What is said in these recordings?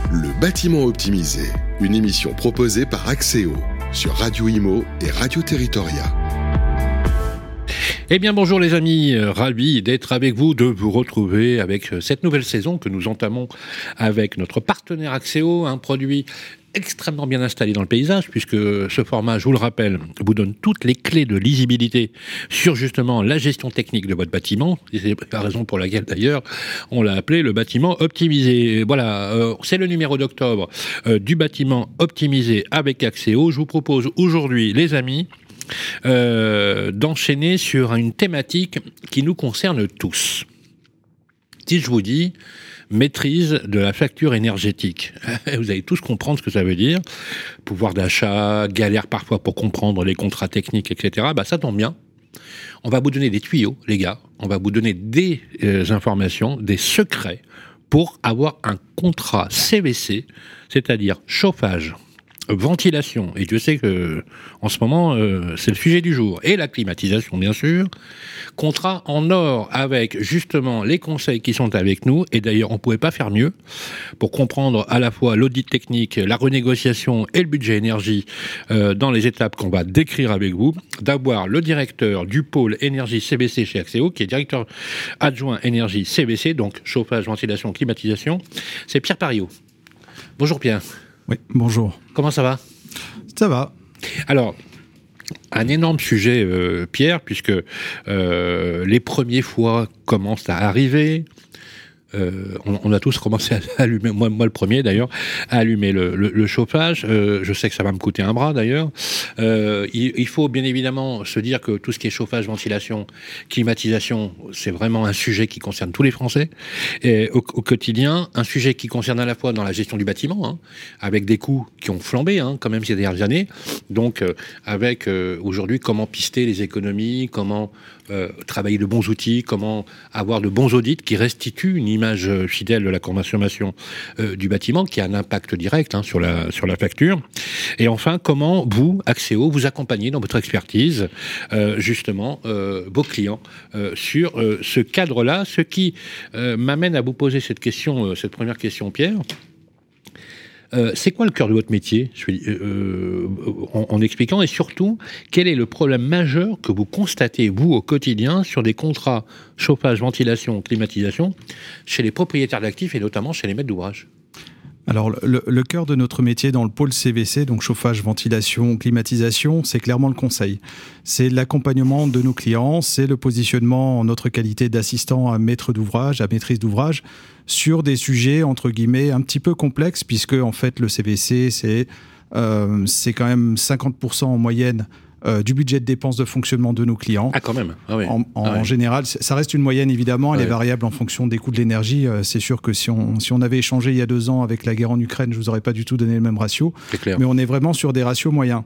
Le bâtiment optimisé, une émission proposée par Axéo sur Radio Imo et Radio Territoria. Eh bien bonjour les amis, ravi d'être avec vous, de vous retrouver avec cette nouvelle saison que nous entamons avec notre partenaire Axéo, un produit extrêmement bien installé dans le paysage, puisque ce format, je vous le rappelle, vous donne toutes les clés de lisibilité sur justement la gestion technique de votre bâtiment. C'est la raison pour laquelle d'ailleurs on l'a appelé le bâtiment optimisé. Voilà, c'est le numéro d'octobre du bâtiment optimisé avec Axéo. Je vous propose aujourd'hui, les amis, d'enchaîner sur une thématique qui nous concerne tous. Si je vous dis maîtrise de la facture énergétique, vous allez tous comprendre ce que ça veut dire. Pouvoir d'achat, galère parfois pour comprendre les contrats techniques, etc. Bah, ça tombe bien. On va vous donner des tuyaux, les gars. On va vous donner des informations, des secrets pour avoir un contrat CVC, c'est-à-dire chauffage, ventilation, et Dieu sait que en ce moment c'est le sujet du jour, et la climatisation bien sûr, contrat en or avec justement les conseils qui sont avec nous, et d'ailleurs on ne pouvait pas faire mieux pour comprendre à la fois l'audit technique, la renégociation et le budget énergie dans les étapes qu'on va décrire avec vous, d'avoir le directeur du pôle énergie CVC chez Axéo, qui est directeur adjoint énergie CVC, donc chauffage, ventilation, climatisation, c'est Pierre Pariot. Bonjour Pierre. Oui, bonjour. Comment ça va ? Ça va. Alors, un énorme sujet, Pierre, puisque les premiers fois commencent à arriver. On a tous commencé à allumer, moi le premier d'ailleurs, à allumer le chauffage. Je sais que ça va me coûter un bras d'ailleurs. Il faut bien évidemment se dire que tout ce qui est chauffage, ventilation, climatisation, c'est vraiment un sujet qui concerne tous les Français et au quotidien, un sujet qui concerne à la fois dans la gestion du bâtiment, hein, avec des coûts qui ont flambé quand même ces dernières années. Donc avec aujourd'hui comment pister les économies, comment travailler de bons outils, comment avoir de bons audits qui restituent une image fidèle de la consommation du bâtiment, qui a un impact direct sur la facture. Et enfin, comment vous, Axéo, vous accompagnez dans votre expertise justement vos clients sur ce cadre-là, ce qui m'amène à vous poser cette question, cette première question, Pierre. C'est quoi le cœur de votre métier, en expliquant, et surtout, quel est le problème majeur que vous constatez, vous, au quotidien, sur des contrats chauffage, ventilation, climatisation, chez les propriétaires d'actifs et notamment chez les maîtres d'ouvrage ? Alors, le cœur de notre métier dans le pôle CVC, donc chauffage, ventilation, climatisation, c'est clairement le conseil. C'est l'accompagnement de nos clients, c'est le positionnement en notre qualité d'assistant à maître d'ouvrage, à maîtrise d'ouvrage, sur des sujets, entre guillemets, un petit peu complexes, puisque, en fait, le CVC, c'est quand même 50% en moyenne du budget de dépenses de fonctionnement de nos clients. Ah, quand même. Ah oui. En général, ça reste une moyenne, évidemment. Elle est variable en fonction des coûts de l'énergie. C'est sûr que si on avait échangé il y a 2 ans avec la guerre en Ukraine, je ne vous aurais pas du tout donné le même ratio. C'est clair. Mais on est vraiment sur des ratios moyens.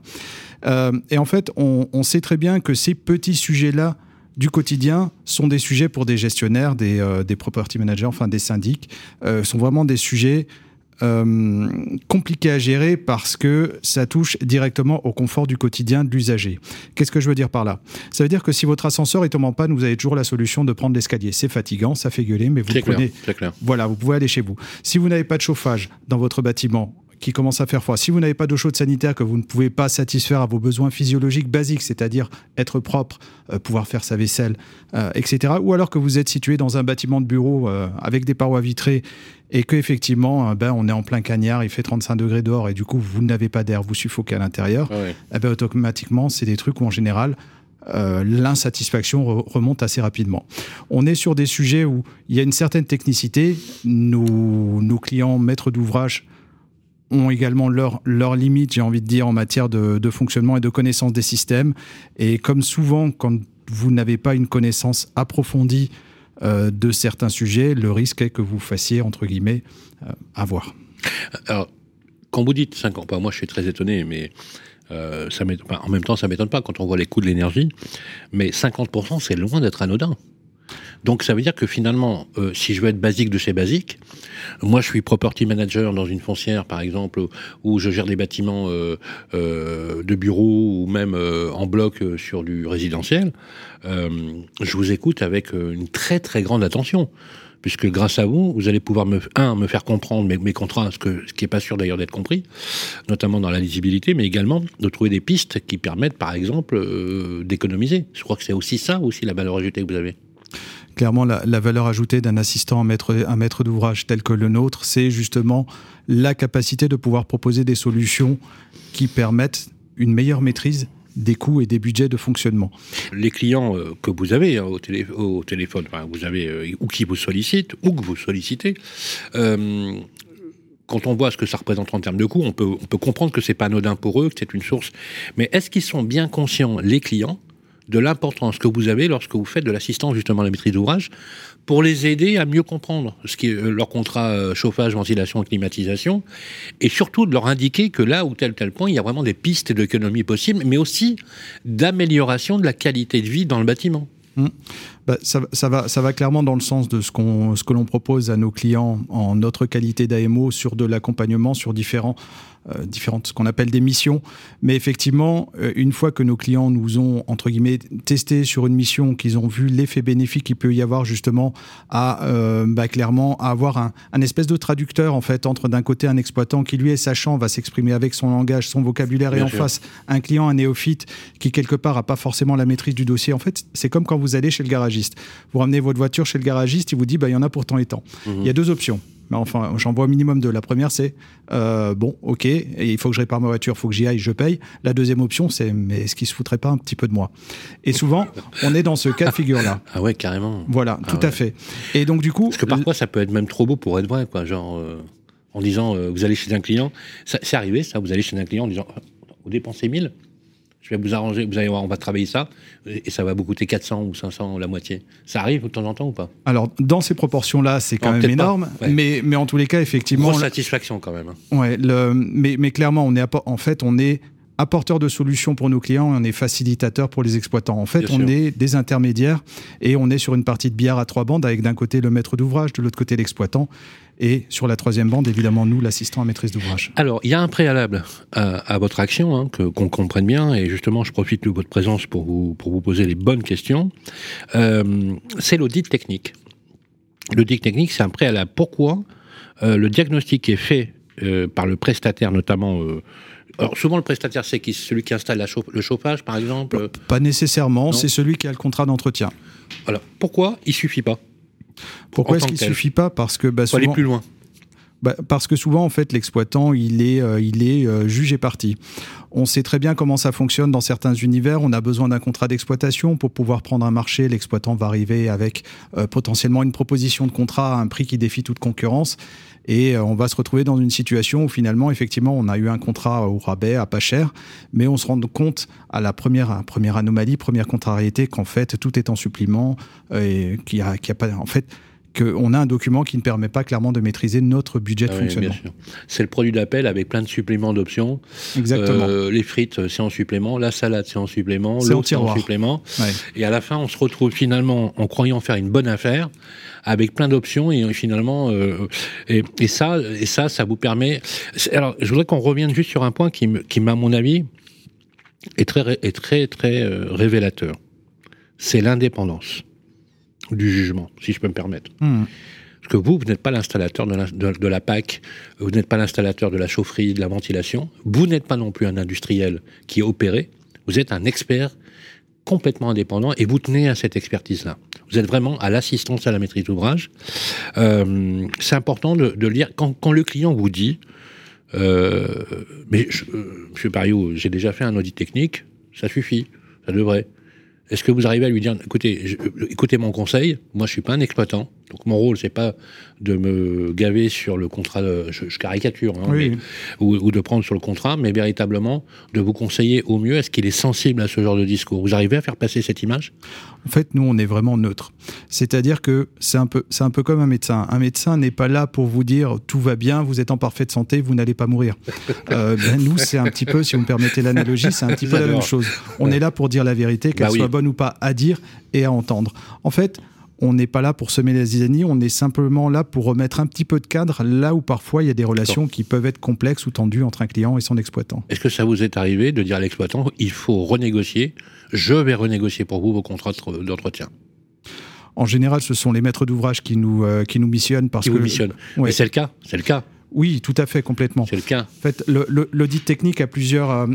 Et en fait, on sait très bien que ces petits sujets-là du quotidien sont des sujets pour des gestionnaires, des property managers, enfin des syndics, sont vraiment des sujets compliqué à gérer parce que ça touche directement au confort du quotidien de l'usager. Qu'est-ce que je veux dire par là ? Ça veut dire que si votre ascenseur est tombé en panne, vous avez toujours la solution de prendre l'escalier. C'est fatigant, ça fait gueuler, mais vous le prenez. C'est clair. Voilà, vous pouvez aller chez vous. Si vous n'avez pas de chauffage dans votre bâtiment, qui commence à faire froid, si vous n'avez pas d'eau chaude sanitaire, que vous ne pouvez pas satisfaire à vos besoins physiologiques basiques, c'est-à-dire être propre, pouvoir faire sa vaisselle, etc., ou alors que vous êtes situé dans un bâtiment de bureau avec des parois vitrées et qu'effectivement, on est en plein cagnard, il fait 35 degrés dehors et du coup, vous n'avez pas d'air, vous suffoquez à l'intérieur, automatiquement, c'est des trucs où en général, l'insatisfaction remonte assez rapidement. On est sur des sujets où il y a une certaine technicité. Nos clients maîtres d'ouvrage ont également leurs limites, j'ai envie de dire, en matière de fonctionnement et de connaissance des systèmes. Et comme souvent, quand vous n'avez pas une connaissance approfondie de certains sujets, le risque est que vous fassiez, entre guillemets, avoir. Alors, quand vous dites 5 ans, moi je suis très étonné, mais en même temps ça ne m'étonne pas quand on voit les coûts de l'énergie, mais 50% c'est loin d'être anodin. Donc ça veut dire que finalement, si je veux être basique de chez basique, moi je suis property manager dans une foncière par exemple, où je gère des bâtiments de bureaux ou même en bloc sur du résidentiel, je vous écoute avec une très très grande attention. puisque grâce à vous, vous allez pouvoir me faire comprendre mes contrats, ce qui n'est pas sûr d'ailleurs d'être compris, notamment dans la lisibilité, mais également de trouver des pistes qui permettent, par exemple, d'économiser. Je crois que c'est aussi ça, aussi la valeur ajoutée que vous avez. Clairement, la valeur ajoutée d'un assistant, un maître d'ouvrage tel que le nôtre, c'est justement la capacité de pouvoir proposer des solutions qui permettent une meilleure maîtrise des coûts et des budgets de fonctionnement. Les clients que vous avez au téléphone, enfin, vous avez ou qui vous sollicitent, ou que vous sollicitez, quand on voit ce que ça représente en termes de coûts, on peut comprendre que c'est pas anodin pour eux, que c'est une source. Mais est-ce qu'ils sont bien conscients, les clients, de l'importance que vous avez lorsque vous faites de l'assistance justement à la maîtrise d'ouvrage pour les aider à mieux comprendre ce qui est leur contrat chauffage, ventilation et climatisation, et surtout de leur indiquer que là ou tel point, il y a vraiment des pistes d'économie possibles, mais aussi d'amélioration de la qualité de vie dans le bâtiment. Ça va clairement dans le sens de ce que l'on propose à nos clients en notre qualité d'AMO sur de l'accompagnement sur différentes, ce qu'on appelle des missions. Mais effectivement, une fois que nos clients nous ont, entre guillemets, testé sur une mission, qu'ils ont vu l'effet bénéfique qu'il peut y avoir justement clairement à avoir un espèce de traducteur en fait entre d'un côté un exploitant qui lui est sachant, va s'exprimer avec son langage, son vocabulaire, et en face un client, un néophyte qui quelque part n'a pas forcément la maîtrise du dossier. En fait, c'est comme quand vous allez chez le garagiste. Vous ramenez votre voiture chez le garagiste, il vous dit il y en a pour tant et tant. Il y a deux options. Mais enfin, j'en vois au minimum deux. La première, c'est ok, et il faut que je répare ma voiture, il faut que j'y aille, je paye. La deuxième option, c'est mais est-ce qu'il se foutrait pas un petit peu de moi? Et souvent, on est dans ce cas de figure-là. Ah ouais, carrément. Voilà, tout à fait. Et donc du coup, parce que parfois, ça peut être même trop beau pour être vrai, quoi. Genre, en disant, vous allez chez un client, c'est arrivé, ça. Vous allez chez un client en disant, vous dépensez 1000. Je vais vous arranger, vous allez voir, on va travailler ça, et ça va vous coûter 400 ou 500 la moitié. Ça arrive de temps en temps ou pas? Alors, dans ces proportions-là, c'est quand même énorme, ouais. mais en tous les cas, effectivement... Grosse satisfaction quand même. Ouais, mais clairement, on est apporteur de solutions pour nos clients et on est facilitateur pour les exploitants. En fait, bien on est des intermédiaires et on est sur une partie de billard à 3 bandes avec d'un côté le maître d'ouvrage, de l'autre côté l'exploitant. Et sur la troisième bande, évidemment, nous, l'assistant à maîtrise d'ouvrage. Alors, il y a un préalable à votre action, qu'on comprenne bien, et justement, je profite de votre présence pour vous poser les bonnes questions. C'est l'audit technique. L'audit technique, c'est un préalable. Pourquoi le diagnostic qui est fait par le prestataire, notamment... alors souvent, le prestataire, c'est celui qui installe le chauffage, par exemple? Pas nécessairement, c'est celui qui a le contrat d'entretien. Alors, pourquoi il ne suffit pas? Pourquoi est-ce qu'il ne suffit pas? Parce que souvent, aller plus loin. Parce que souvent, en fait, l'exploitant, il est juge et partie. On sait très bien comment ça fonctionne dans certains univers. On a besoin d'un contrat d'exploitation pour pouvoir prendre un marché. L'exploitant va arriver avec potentiellement une proposition de contrat à un prix qui défie toute concurrence. Et on va se retrouver dans une situation où finalement, effectivement, on a eu un contrat au rabais, à pas cher, mais on se rend compte à la première anomalie, première contrariété, qu'en fait, tout est en supplément et qu'il y a pas... En fait, qu'on a un document qui ne permet pas clairement de maîtriser notre budget de fonctionnement. Bien sûr. C'est le produit d'appel avec plein de suppléments d'options. Exactement. Les frites, c'est en supplément. La salade, c'est en supplément. C'est l'eau, c'est en supplément. Ouais. Et à la fin, on se retrouve finalement en croyant faire une bonne affaire avec plein d'options et finalement... et ça vous permet... Alors, je voudrais qu'on revienne juste sur un point qui à mon avis, est très, très révélateur. C'est l'indépendance du jugement, si je peux me permettre. Parce que vous n'êtes pas l'installateur de la PAC, vous n'êtes pas l'installateur de la chaufferie, de la ventilation, vous n'êtes pas non plus un industriel qui est opéré, vous êtes un expert complètement indépendant et vous tenez à cette expertise-là. Vous êtes vraiment à l'assistance à la maîtrise d'ouvrage. C'est important de lire, quand le client vous dit mais monsieur Pariou, j'ai déjà fait un audit technique, ça suffit, ça devrait. Est-ce que vous arrivez à lui dire, écoutez mon conseil, moi je suis pas un exploitant, donc mon rôle c'est pas de me gaver sur le contrat, je caricature, oui. ou de prendre sur le contrat, mais véritablement de vous conseiller au mieux. Est-ce qu'il est sensible à ce genre de discours? Vous arrivez à faire passer cette image? En fait, nous on est vraiment neutre. C'est-à-dire que c'est un peu comme un médecin. Un médecin n'est pas là pour vous dire tout va bien, vous êtes en parfaite santé, vous n'allez pas mourir. Nous c'est un petit peu, si vous me permettez l'analogie, c'est un petit peu la même chose. On est là pour dire la vérité, qu'elle soit bonne ou pas à dire et à entendre. En fait, on n'est pas là pour semer les zizanies, on est simplement là pour remettre un petit peu de cadre là où parfois il y a des relations qui peuvent être complexes ou tendues entre un client et son exploitant. Est-ce que ça vous est arrivé de dire à l'exploitant, il faut renégocier, je vais renégocier pour vous vos contrats d'entretien? En général, ce sont les maîtres d'ouvrage qui nous missionnent parce vous missionnent. Ouais. Mais c'est le cas. Oui, tout à fait, complètement. C'est le cas. En fait, l'audit technique a plusieurs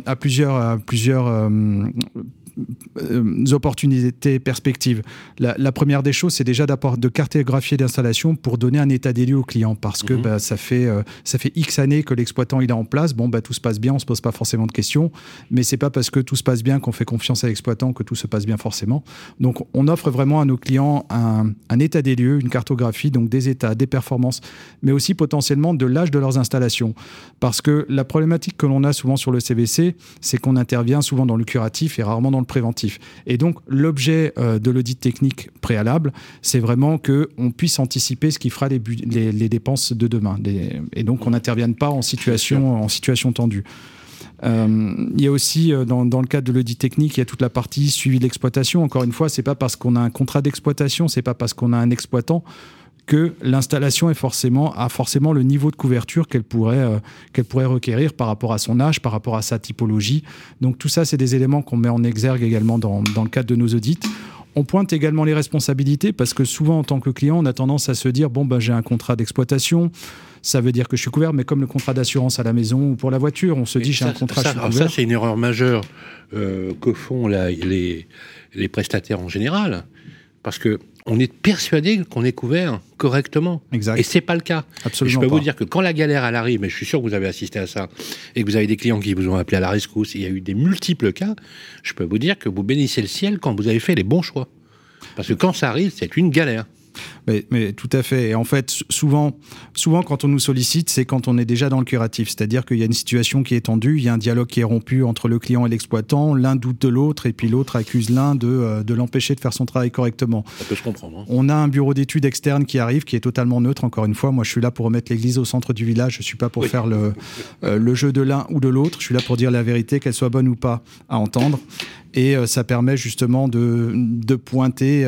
opportunités, perspectives. La première des choses, c'est déjà de cartographier l'installation pour donner un état des lieux au client, parce que ça fait X années que l'exploitant il est en place. Bon, tout se passe bien, on se pose pas forcément de questions, mais c'est pas parce que tout se passe bien qu'on fait confiance à l'exploitant que tout se passe bien forcément. Donc, on offre vraiment à nos clients un état des lieux, une cartographie, donc des états, des performances, mais aussi potentiellement de l'âge de leurs installations, parce que la problématique que l'on a souvent sur le CVC, c'est qu'on intervient souvent dans le curatif et rarement dans le préventif. Et donc, l'objet de l'audit technique préalable, c'est vraiment qu'on puisse anticiper ce qui fera les dépenses de demain. Et donc, on n'intervienne pas en situation tendue. Il y a aussi, dans le cadre de l'audit technique, il y a toute la partie suivi de l'exploitation. Encore une fois, c'est pas parce qu'on a un contrat d'exploitation, c'est pas parce qu'on a un exploitant que l'installation a forcément le niveau de couverture qu'elle pourrait requérir par rapport à son âge, par rapport à sa typologie. Donc tout ça, c'est des éléments qu'on met en exergue également dans le cadre de nos audits. On pointe également les responsabilités parce que souvent, en tant que client, on a tendance à se dire j'ai un contrat d'exploitation, ça veut dire que je suis couvert, mais comme le contrat d'assurance à la maison ou pour la voiture, on se dit j'ai un contrat, je suis couvert. Ça, c'est une erreur majeure que font les prestataires en général, parce que on est persuadé qu'on est couvert correctement. Exact. Et c'est pas le cas. Absolument. Et je peux pas. vous dire que quand la galère elle arrive, mais je suis sûr que vous avez assisté à ça, et que vous avez des clients qui vous ont appelé à la rescousse, il y a eu des multiples cas, je peux vous dire que vous bénissez le ciel quand vous avez fait les bons choix. Parce que quand ça arrive, c'est une galère. Mais tout à fait. Et en fait, souvent, quand on nous sollicite, c'est quand on est déjà dans le curatif. C'est-à-dire qu'il y a une situation qui est tendue, il y a un dialogue qui est rompu entre le client et l'exploitant, l'un doute de l'autre, et puis l'autre accuse l'un de l'empêcher de faire son travail correctement. Ça peut se comprendre. Hein. On a un bureau d'études externe qui arrive, qui est totalement neutre, encore une fois. Moi, je suis là pour remettre l'église au centre du village. Je ne suis pas pour faire le jeu de l'un ou de l'autre. Je suis là pour dire la vérité, qu'elle soit bonne ou pas à entendre. Et ça permet justement de pointer,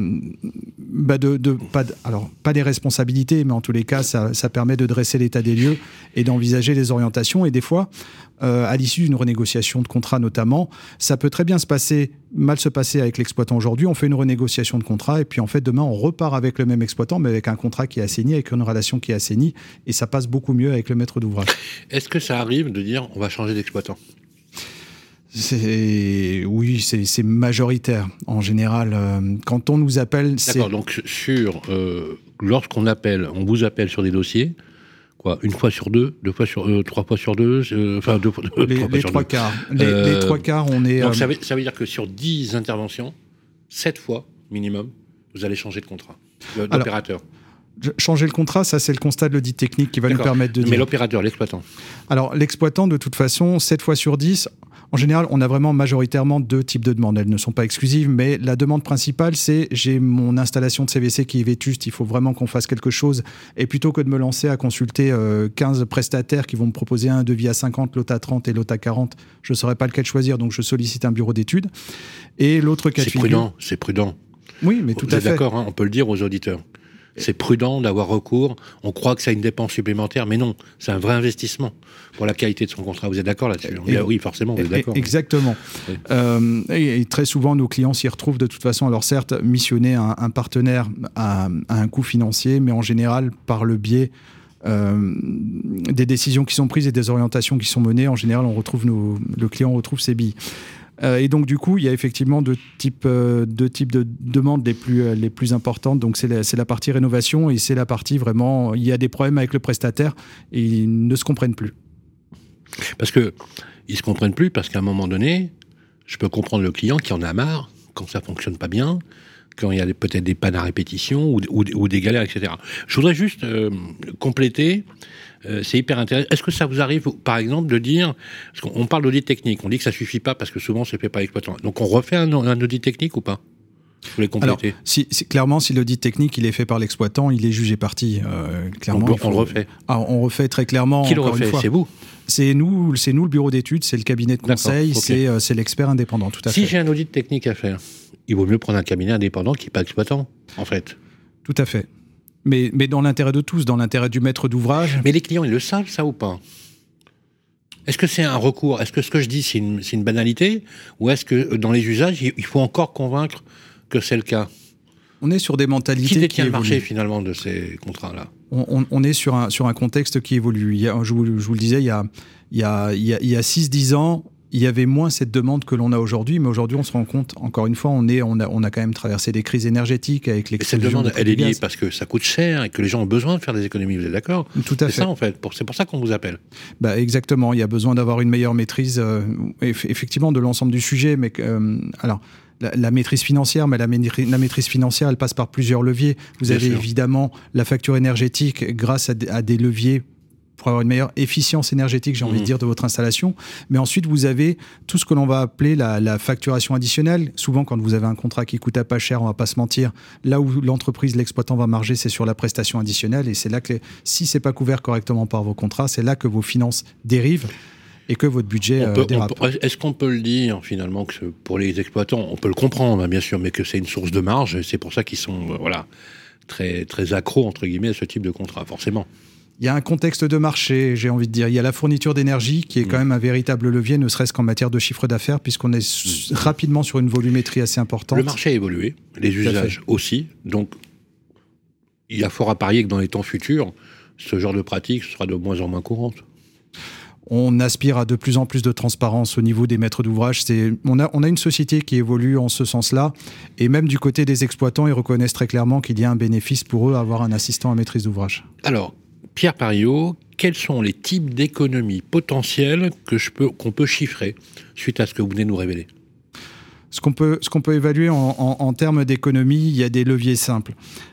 pas des responsabilités, mais en tous les cas, ça permet de dresser l'état des lieux et d'envisager les orientations. Et des fois, à l'issue d'une renégociation de contrat notamment, ça peut très bien mal se passer avec l'exploitant aujourd'hui. On fait une renégociation de contrat et puis en fait, demain, on repart avec le même exploitant, mais avec un contrat qui est assaini, avec une relation qui est assainie. Et ça passe beaucoup mieux avec le maître d'ouvrage. Est-ce que ça arrive de dire on va changer d'exploitant ? Oui, c'est majoritaire. En général, quand on nous appelle... D'accord, donc lorsqu'on appelle, on vous appelle sur des dossiers, une fois sur deux, 2 fois sur 3 fois sur 2, les 3 quarts. Les 3 quarts, on est... Donc ça veut dire que sur 10 interventions, 7 fois minimum, vous allez changer de contrat, d'opérateur. Changer le contrat, ça c'est le constat de l'audit technique qui va nous permettre de dire... Mais l'opérateur, l'exploitant. Alors l'exploitant, de toute façon, 7 fois sur 10... En général, on a vraiment majoritairement 2 types de demandes. Elles ne sont pas exclusives, mais la demande principale, c'est j'ai mon installation de CVC qui est vétuste, il faut vraiment qu'on fasse quelque chose. Et plutôt que de me lancer à consulter 15 prestataires qui vont me proposer un devis à 50, l'autre à 30 et l'autre à 40, je ne saurais pas lequel choisir, donc je sollicite un bureau d'études. Et l'autre cas de figure... C'est prudent. Oui, mais tout à fait. Vous êtes d'accord, hein, on peut le dire aux auditeurs. C'est prudent d'avoir recours. On croit que c'est une dépense supplémentaire, mais non, c'est un vrai investissement pour la qualité de son contrat. Vous êtes d'accord là-dessus ? Oui, forcément, vous êtes d'accord. Exactement. Oui. Et très souvent, nos clients s'y retrouvent de toute façon. Alors certes, missionner un partenaire à un coût financier, mais en général, par le biais des décisions qui sont prises et des orientations qui sont menées, en général, le client retrouve ses billes. Et donc, du coup, il y a effectivement deux types de demandes les plus importantes. Donc, c'est la partie rénovation et c'est la partie vraiment... Il y a des problèmes avec le prestataire et ils ne se comprennent plus. Parce qu'ils ne se comprennent plus parce qu'à un moment donné, je peux comprendre le client qui en a marre quand ça ne fonctionne pas bien, quand il y a peut-être des pannes à répétition ou des galères, etc. Je voudrais juste compléter... c'est hyper intéressant. Est-ce que ça vous arrive, par exemple, de dire... Parce qu'on parle d'audit technique, on dit que ça ne suffit pas parce que souvent, c'est fait par l'exploitant. Donc, on refait un audit technique ou pas ? Vous voulez compléter ? Alors, clairement, si l'audit technique, il est fait par l'exploitant, il est jugé parti. Clairement, on le refait. On refait très clairement. Qui le refait ? C'est vous ? C'est nous le bureau d'études, c'est le cabinet de conseil, okay. C'est l'expert indépendant, tout à fait. Si j'ai un audit technique à faire, il vaut mieux prendre un cabinet indépendant qui n'est pas exploitant, en fait. Tout à fait. Mais dans l'intérêt de tous, dans l'intérêt du maître d'ouvrage. Mais les clients, ils le savent, ça ou pas ? Est-ce que c'est un recours ? Est-ce que ce que je dis, c'est une banalité ? Ou est-ce que dans les usages, il faut encore convaincre que c'est le cas ? On est sur des mentalités qui détient qui le marché évoluent. finalement de ces contrats-là? On est sur un contexte qui évolue. Je vous le disais, il y a 6-10 ans, il y avait moins cette demande que l'on a aujourd'hui, mais aujourd'hui on se rend compte, encore une fois, on a quand même traversé des crises énergétiques avec l'explosion. Cette demande, elle est liée gaz. parce que ça coûte cher et que les gens ont besoin de faire des économies, vous êtes d'accord? Tout à fait. C'est ça en fait, c'est pour ça qu'on vous appelle. Exactement, il y a besoin d'avoir une meilleure maîtrise, effectivement, de l'ensemble du sujet, mais alors. La maîtrise financière, mais la maîtrise financière, elle passe par plusieurs leviers. Vous avez évidemment la facture énergétique grâce à des leviers pour avoir une meilleure efficience énergétique, j'ai envie de dire, de votre installation. Mais ensuite, vous avez tout ce que l'on va appeler la facturation additionnelle. Souvent, quand vous avez un contrat qui coûte pas cher, on va pas se mentir, là où l'entreprise, l'exploitant va marger, c'est sur la prestation additionnelle. Et c'est là que, si c'est pas couvert correctement par vos contrats, c'est là que vos finances dérivent et que votre budget dérape. Est-ce qu'on peut le dire finalement que pour les exploitants, on peut le comprendre bien sûr, mais que c'est une source de marge, et c'est pour ça qu'ils sont très, très accros entre guillemets à ce type de contrat, forcément. Il y a un contexte de marché, j'ai envie de dire. Il y a la fourniture d'énergie qui est quand même un véritable levier, ne serait-ce qu'en matière de chiffre d'affaires, puisqu'on est rapidement sur une volumétrie assez importante. Le marché a évolué, les usages aussi, donc il y a fort à parier que dans les temps futurs, ce genre de pratique sera de moins en moins courante. On aspire à de plus en plus de transparence au niveau des maîtres d'ouvrage. On a une société qui évolue en ce sens-là. Et même du côté des exploitants, ils reconnaissent très clairement qu'il y a un bénéfice pour eux à avoir un assistant à maîtrise d'ouvrage. Alors, Pierre Pariot, quels sont les types d'économies potentielles qu'on peut chiffrer suite à ce que vous venez de nous révéler? Ce qu'on peut évaluer en termes d'économie, il y a des leviers simples.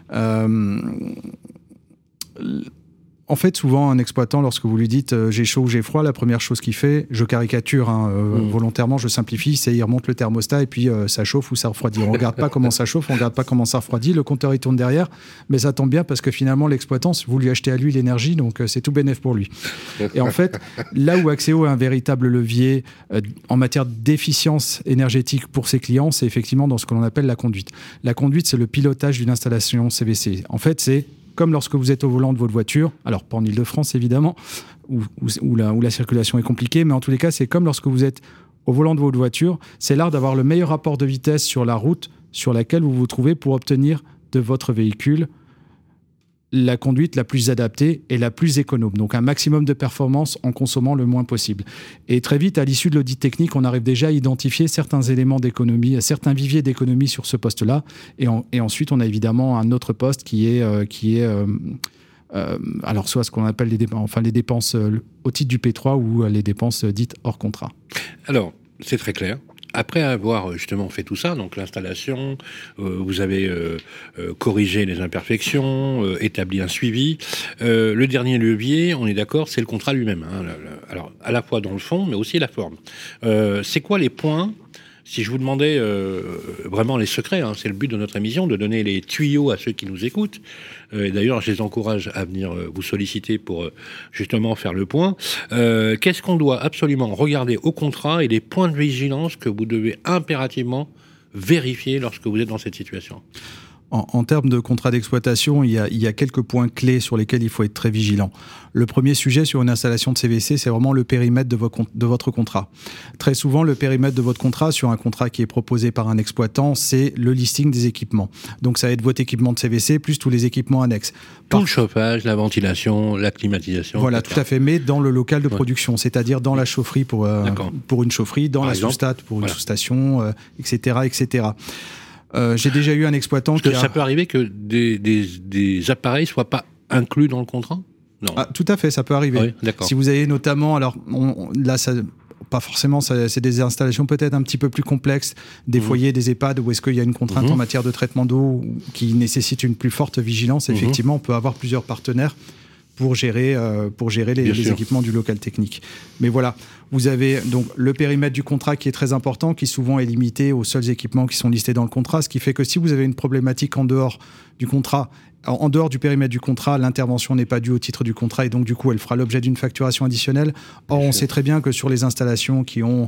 En fait, souvent, un exploitant, lorsque vous lui dites j'ai chaud ou j'ai froid, la première chose qu'il fait, je caricature volontairement, je simplifie, c'est il remonte le thermostat et puis ça chauffe ou ça refroidit. On ne regarde pas comment ça chauffe, on ne regarde pas comment ça refroidit. Le compteur, il tourne derrière, mais ça tombe bien parce que finalement, l'exploitant, vous lui achetez à lui l'énergie, donc c'est tout bénef pour lui. Et en fait, là où Axéo a un véritable levier en matière d'efficience énergétique pour ses clients, c'est effectivement dans ce que l'on appelle la conduite. La conduite, c'est le pilotage d'une installation CVC. En fait, c'est comme lorsque vous êtes au volant de votre voiture, alors pas en Ile-de-France évidemment, où la circulation est compliquée, mais en tous les cas, c'est comme lorsque vous êtes au volant de votre voiture, c'est l'art d'avoir le meilleur rapport de vitesse sur la route sur laquelle vous vous trouvez pour obtenir de votre véhicule la conduite la plus adaptée et la plus économe. Donc un maximum de performance en consommant le moins possible. Et très vite, à l'issue de l'audit technique, on arrive déjà à identifier certains éléments d'économie, certains viviers d'économie sur ce poste-là. Et ensuite, on a évidemment un autre poste qui est alors soit ce qu'on appelle les dépenses au titre du P3 ou les dépenses dites hors contrat. Alors, c'est très clair. Après avoir justement fait tout ça, donc l'installation, vous avez corrigé les imperfections, établi un suivi. Le dernier levier, on est d'accord, c'est le contrat lui-même. Hein, alors, à la fois dans le fond, mais aussi la forme. C'est quoi les points? Si je vous demandais vraiment les secrets, hein, c'est le but de notre émission, de donner les tuyaux à ceux qui nous écoutent. Et d'ailleurs, je les encourage à venir vous solliciter pour justement faire le point. Qu'est-ce qu'on doit absolument regarder au contrat et les points de vigilance que vous devez impérativement vérifier lorsque vous êtes dans cette situation? En termes de contrat d'exploitation, il y a quelques points clés sur lesquels il faut être très vigilant. Le premier sujet sur une installation de CVC, c'est vraiment le périmètre de votre contrat. Très souvent, le périmètre de votre contrat, sur un contrat qui est proposé par un exploitant, c'est le listing des équipements. Donc ça va être votre équipement de CVC plus tous les équipements annexes. Tout le chauffage, la ventilation, la climatisation. Voilà, etc. tout à fait, mais dans le local de production, c'est-à-dire dans la chaufferie pour une chaufferie, dans la sous-stat pour une sous-station, etc., etc. J'ai déjà eu un exploitant Ça peut arriver que des appareils soient pas inclus dans le contrat? Non. Ah, tout à fait, ça peut arriver. Oui, d'accord. Si vous avez notamment, alors là, pas forcément, c'est des installations peut-être un petit peu plus complexes, des foyers, des EHPAD, où est-ce qu'il y a une contrainte en matière de traitement d'eau qui nécessite une plus forte vigilance. Effectivement, on peut avoir plusieurs partenaires pour gérer les équipements du local technique. Mais voilà, vous avez donc le périmètre du contrat qui est très important, qui souvent est limité aux seuls équipements qui sont listés dans le contrat, ce qui fait que si vous avez une problématique en dehors du contrat, en dehors du périmètre du contrat, l'intervention n'est pas due au titre du contrat et donc du coup elle fera l'objet d'une facturation additionnelle. Or on sait très bien que sur les installations qui ont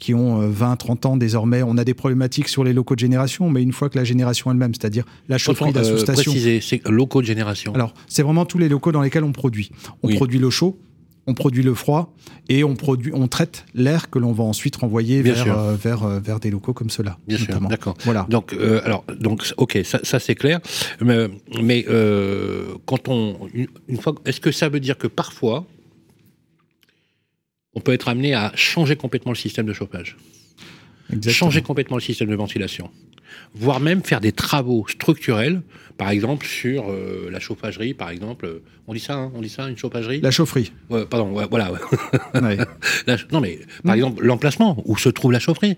20-30 ans désormais, on a des problématiques sur les locaux de génération, mais une fois que la génération elle-même, c'est-à-dire la chaufferie, la sous-station... Préciser, c'est locaux de génération. Alors c'est vraiment tous les locaux dans lesquels on produit. On produit l'eau chaude, on produit le froid et on traite l'air que l'on va ensuite renvoyer vers des locaux comme ceux-là. Bien sûr, d'accord. Voilà. Donc, ok, ça c'est clair. Mais quand une fois, est-ce que ça veut dire que parfois, on peut être amené à changer complètement le système de chauffage, changer complètement le système de ventilation, voire même faire des travaux structurels, par exemple sur la chauffagerie, par exemple. On dit ça, une chauffagerie ? La chaufferie. Voilà. Ouais. Non, mais par exemple, l'emplacement où se trouve la chaufferie.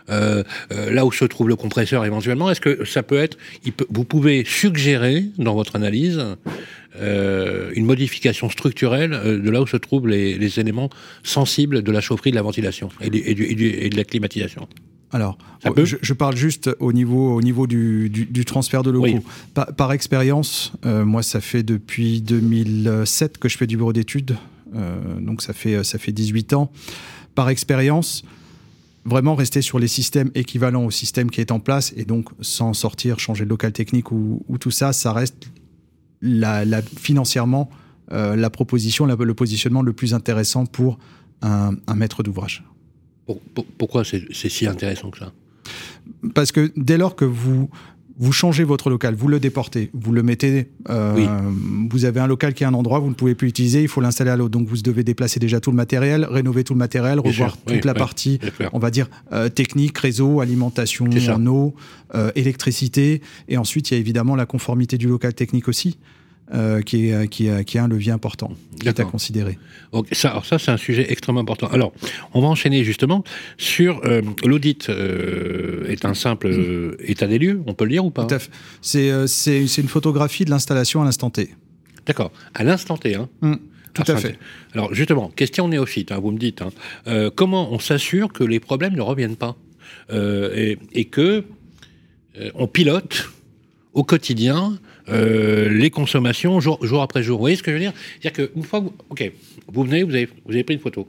Là où se trouve le compresseur éventuellement, est-ce que ça peut être... vous pouvez suggérer dans votre analyse une modification structurelle de là où se trouvent les éléments sensibles de la chaufferie, de la ventilation et de la climatisation. Alors, je parle juste au niveau du transfert de locaux. Oui. Par expérience, moi, ça fait depuis 2007 que je fais du bureau d'études, donc ça fait 18 ans. Par expérience, vraiment rester sur les systèmes équivalents au système qui est en place, et donc sans sortir, changer de local technique ou tout ça, ça reste financièrement la proposition, le positionnement le plus intéressant pour un maître d'ouvrage. Pourquoi c'est si intéressant que ça ? Parce que dès lors que vous changez votre local, vous le déportez, vous le mettez... Vous avez un local qui est à un endroit, vous ne pouvez plus l'utiliser, il faut l'installer à l'autre. Donc vous devez déplacer déjà tout le matériel, rénover tout le matériel, revoir toute la partie, on va dire, technique, réseau, alimentation en eau, électricité. Et ensuite, il y a évidemment la conformité du local technique aussi. Qui est un levier important, qui est à considérer. Donc ça, c'est un sujet extrêmement important. Alors, on va enchaîner justement sur l'audit. Est un simple état des lieux, on peut le dire ou pas ? Tout à fait. C'est une photographie de l'installation à l'instant T. D'accord, à l'instant T. Hein. Tout à fait. Alors justement, question néophyte, vous me dites, comment on s'assure que les problèmes ne reviennent pas et que on pilote au quotidien les consommations jour après jour. Vous voyez ce que je veux dire ? C'est-à-dire qu'une fois, vous venez, vous avez pris une photo.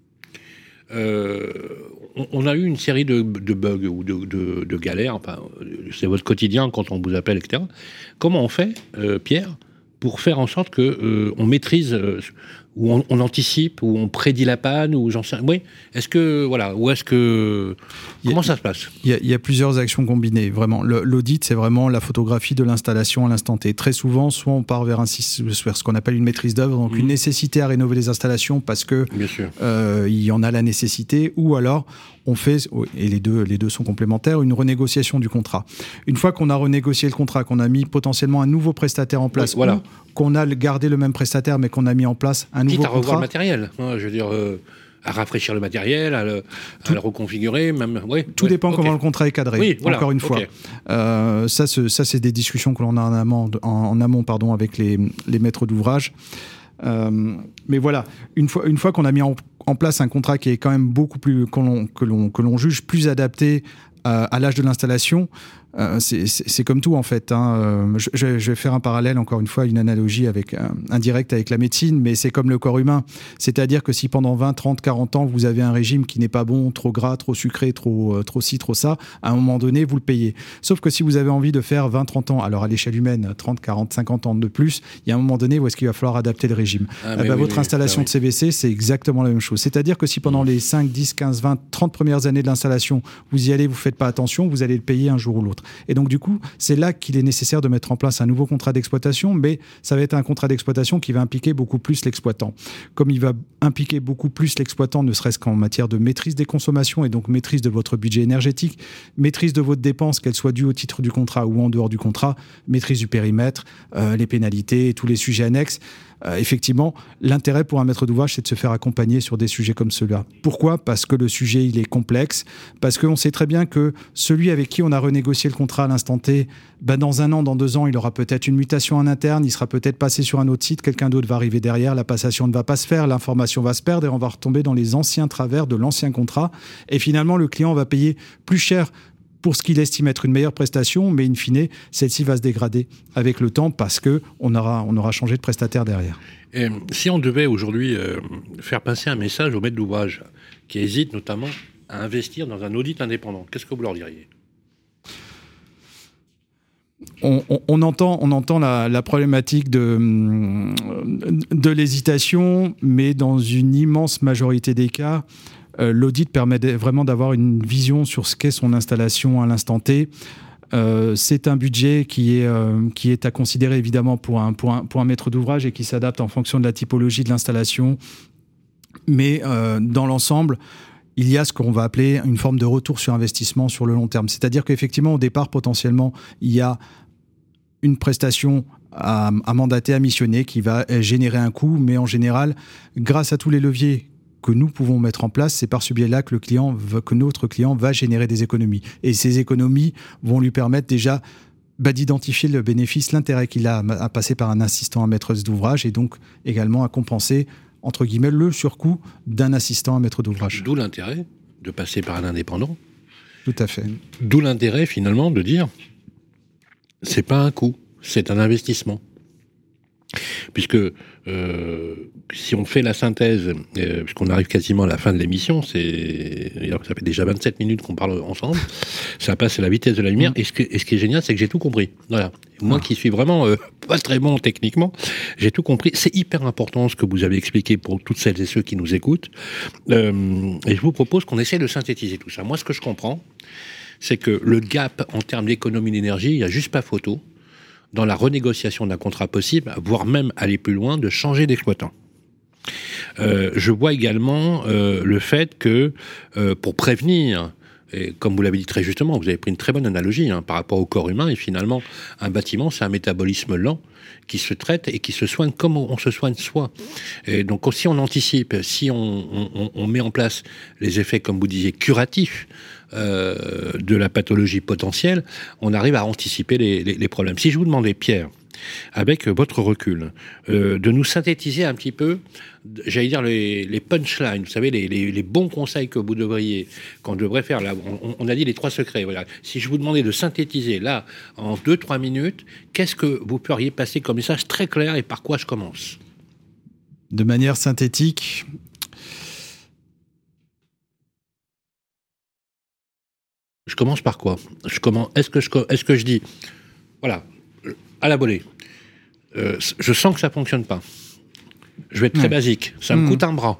On a eu une série de bugs ou de galères. Enfin, c'est votre quotidien quand on vous appelle, etc. Comment on fait, Pierre, pour faire en sorte que on maîtrise ou on anticipe, ou on prédit la panne, ou j'en sais... Oui, est-ce que... Voilà, ou est-ce que... Comment ça se passe ? Il y a plusieurs actions combinées, vraiment. L'audit, c'est vraiment la photographie de l'installation à l'instant T. Très souvent, soit on part vers ce qu'on appelle une maîtrise d'œuvre, donc une nécessité à rénover les installations parce que il y en a la nécessité, ou alors on fait, et les deux sont complémentaires, une renégociation du contrat. Une fois qu'on a renégocié le contrat, qu'on a mis potentiellement un nouveau prestataire en place, ou qu'on a gardé le même prestataire mais qu'on a mis en place un nouveau contrat... à revoir le matériel, je veux dire... à rafraîchir le matériel, à le reconfigurer, même. Tout dépend comment le contrat est cadré. Oui, voilà, encore une fois. Ça, c'est des discussions que l'on a en amont, avec les maîtres d'ouvrage. Mais voilà, une fois qu'on a mis en place un contrat qui est quand même beaucoup plus que l'on juge plus adapté à l'âge de l'installation. C'est comme tout en fait. Je vais faire un parallèle, encore une fois, une analogie indirecte avec la médecine, mais c'est comme le corps humain. C'est-à-dire que si pendant 20, 30, 40 ans, vous avez un régime qui n'est pas bon, trop gras, trop sucré, trop ci, trop ça, à un moment donné, vous le payez. Sauf que si vous avez envie de faire 20, 30 ans, alors à l'échelle humaine, 30, 40, 50 ans de plus, il y a un moment donné où est-ce qu'il va falloir adapter le régime. Votre installation de CVC, c'est exactement la même chose. C'est-à-dire que si pendant les 5, 10, 15, 20, 30 premières années de l'installation, vous y allez, vous ne faites pas attention, vous allez le payer un jour ou l'autre. Et donc, du coup, c'est là qu'il est nécessaire de mettre en place un nouveau contrat d'exploitation, mais ça va être un contrat d'exploitation qui va impliquer beaucoup plus l'exploitant. Comme il va impliquer beaucoup plus l'exploitant, ne serait-ce qu'en matière de maîtrise des consommations et donc maîtrise de votre budget énergétique, maîtrise de votre dépense, qu'elle soit due au titre du contrat ou en dehors du contrat, maîtrise du périmètre, les pénalités, tous les sujets annexes. Effectivement, l'intérêt pour un maître d'ouvrage, c'est de se faire accompagner sur des sujets comme ceux-là. Pourquoi ? Parce que le sujet, il est complexe, parce qu'on sait très bien que celui avec qui on a renégocié le contrat à l'instant T, dans 1 an, dans 2 ans, il aura peut-être une mutation en interne, il sera peut-être passé sur un autre site, quelqu'un d'autre va arriver derrière, la passation ne va pas se faire, l'information va se perdre et on va retomber dans les anciens travers de l'ancien contrat. Et finalement, le client va payer plus cher pour ce qu'il estime être une meilleure prestation, mais in fine, celle-ci va se dégrader avec le temps parce qu'on aura changé de prestataire derrière. Et si on devait aujourd'hui faire passer un message aux maîtres d'ouvrage qui hésitent notamment à investir dans un audit indépendant, qu'est-ce que vous leur diriez ? On entend la problématique de l'hésitation, mais dans une immense majorité des cas, l'audit permet vraiment d'avoir une vision sur ce qu'est son installation à l'instant T. C'est un budget qui est à considérer évidemment pour un maître d'ouvrage et qui s'adapte en fonction de la typologie de l'installation. Mais dans l'ensemble, il y a ce qu'on va appeler une forme de retour sur investissement sur le long terme. C'est-à-dire qu'effectivement, au départ, potentiellement, il y a une prestation à mandater, à missionner qui va générer un coût, mais en général, grâce à tous les leviers que nous pouvons mettre en place, c'est par ce biais-là que notre client va générer des économies. Et ces économies vont lui permettre déjà d'identifier le bénéfice, l'intérêt qu'il a à passer par un assistant à maîtrise d'ouvrage et donc également à compenser, entre guillemets, le surcoût d'un assistant à maître d'ouvrage. D'où l'intérêt de passer par un indépendant. Tout à fait. D'où l'intérêt, finalement, de dire c'est pas un coût, c'est un investissement. Puisque si on fait la synthèse, puisqu'on arrive quasiment à la fin de l'émission, ça fait déjà 27 minutes qu'on parle ensemble, ça passe à la vitesse de la lumière, et ce qui est génial, c'est que j'ai tout compris. Voilà. Moi qui suis vraiment pas très bon techniquement, j'ai tout compris. C'est hyper important ce que vous avez expliqué pour toutes celles et ceux qui nous écoutent, et je vous propose qu'on essaie de synthétiser tout ça. Moi, ce que je comprends, c'est que le gap en termes d'économie d'énergie, il n'y a juste pas photo dans la renégociation d'un contrat possible, voire même aller plus loin, de changer d'exploitant. Je vois également le fait que, pour prévenir, et comme vous l'avez dit très justement, vous avez pris une très bonne analogie par rapport au corps humain, et finalement, un bâtiment, c'est un métabolisme lent qui se traite et qui se soigne comme on se soigne soi. Et donc, si on anticipe, si on met en place les effets, comme vous disiez, curatifs, de la pathologie potentielle, on arrive à anticiper les problèmes. Si je vous demandais, Pierre, avec votre recul, de nous synthétiser un petit peu, j'allais dire les punchlines, vous savez, les bons conseils que vous devriez, qu'on devrait faire, là, on a dit les 3 secrets, voilà. Si je vous demandais de synthétiser, là, en 2-3 minutes, qu'est-ce que vous pourriez passer comme message très clair et par quoi je commence ? De manière synthétique, je commence par quoi ? Est-ce que je dis, voilà, à la volée, je sens que ça fonctionne pas. Je vais être très basique. Ça me coûte un bras.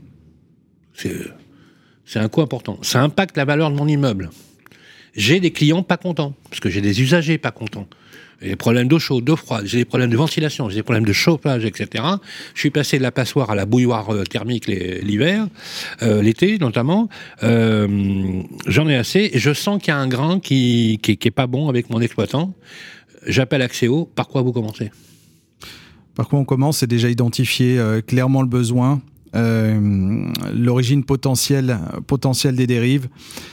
C'est un coût important. Ça impacte la valeur de mon immeuble. J'ai des clients pas contents, parce que j'ai des usagers pas contents. J'ai des problèmes d'eau chaude, d'eau froide, j'ai des problèmes de ventilation, j'ai des problèmes de chauffage, etc. Je suis passé de la passoire à la bouilloire thermique l'hiver, l'été notamment. J'en ai assez. Et je sens qu'il y a un grain qui est pas bon avec mon exploitant. J'appelle Axéo. Par quoi vous commencez ? Par quoi on commence, c'est déjà identifier clairement le besoin, l'origine potentielle des dérives.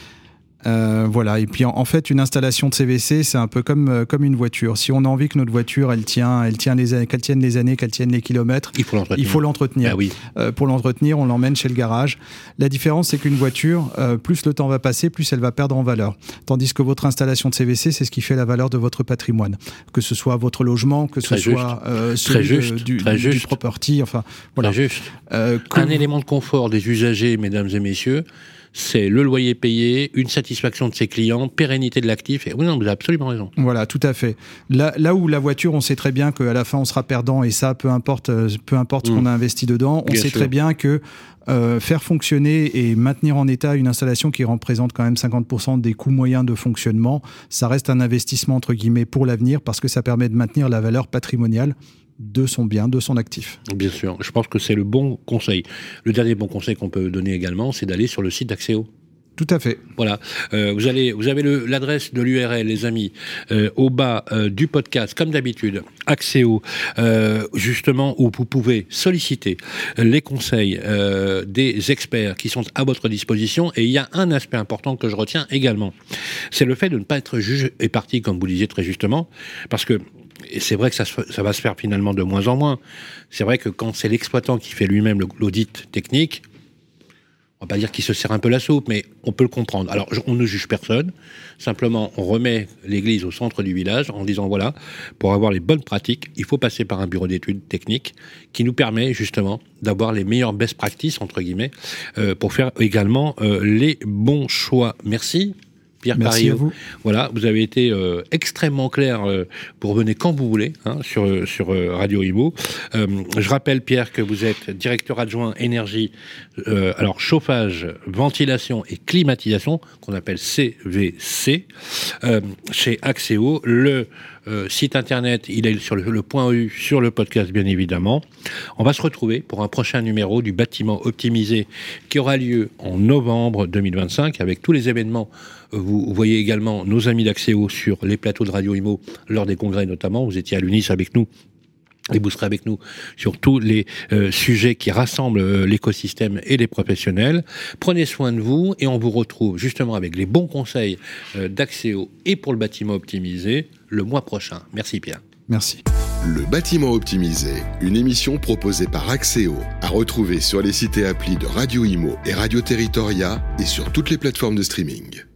Voilà. Et puis en fait, une installation de CVC, c'est un peu comme une voiture. Si on a envie que notre voiture, qu'elle tienne les années, qu'elle tienne les kilomètres, il faut l'entretenir. Ah oui. Pour l'entretenir, on l'emmène chez le garage. La différence, c'est qu'une voiture, plus le temps va passer, plus elle va perdre en valeur. Tandis que votre installation de CVC, c'est ce qui fait la valeur de votre patrimoine. Que ce soit votre logement, que ce soit celui du property, enfin voilà. Très juste. Un élément de confort des usagers, mesdames et messieurs, c'est le loyer payé, une satisfaction de ses clients, pérennité de l'actif. Et oui, non, vous avez absolument raison. Voilà, tout à fait. Là où la voiture, on sait très bien qu'à la fin, on sera perdant, et ça, peu importe ce qu'on a investi dedans, on sait très bien que faire fonctionner et maintenir en état une installation qui représente quand même 50% des coûts moyens de fonctionnement, ça reste un investissement, entre guillemets, pour l'avenir, parce que ça permet de maintenir la valeur patrimoniale de son bien, de son actif. Bien sûr, je pense que c'est le bon conseil. Le dernier bon conseil qu'on peut donner également, c'est d'aller sur le site d'Axéo. Tout à fait. Voilà. Vous avez l'adresse de l'URL, les amis, au bas du podcast, comme d'habitude, Axéo, justement, où vous pouvez solliciter les conseils des experts qui sont à votre disposition. Et il y a un aspect important que je retiens également. C'est le fait de ne pas être juge et parti, comme vous disiez très justement, parce que et c'est vrai que ça va se faire finalement de moins en moins. C'est vrai que quand c'est l'exploitant qui fait lui-même l'audit technique, on va pas dire qu'il se sert un peu la soupe, mais on peut le comprendre. Alors, on ne juge personne. Simplement, on remet l'église au centre du village en disant, voilà, pour avoir les bonnes pratiques, il faut passer par un bureau d'études techniques qui nous permet justement d'avoir les meilleures best practices, entre guillemets, pour faire également les bons choix. Merci, Pierre Merci Parizeau. à vous. Voilà, vous avez été extrêmement clair pour venir quand vous voulez sur Radio Imo. Je rappelle, Pierre, que vous êtes directeur adjoint énergie, alors chauffage, ventilation et climatisation, qu'on appelle CVC, chez Axéo. Le site internet, il est sur le point .eu, sur le podcast bien évidemment. On va se retrouver pour un prochain numéro du bâtiment optimisé qui aura lieu en novembre 2025 avec tous les événements. Vous voyez également nos amis d'Axéo sur les plateaux de Radio Imo lors des congrès notamment. Vous étiez à l'UNIS avec nous. Et vous serez avec nous sur tous les sujets qui rassemblent l'écosystème et les professionnels. Prenez soin de vous et on vous retrouve justement avec les bons conseils d'Axéo et pour le bâtiment optimisé le mois prochain. Merci Pierre. Merci. Le bâtiment optimisé, une émission proposée par Axéo, à retrouver sur les sites et applis de Radio Imo et Radio Territoria et sur toutes les plateformes de streaming.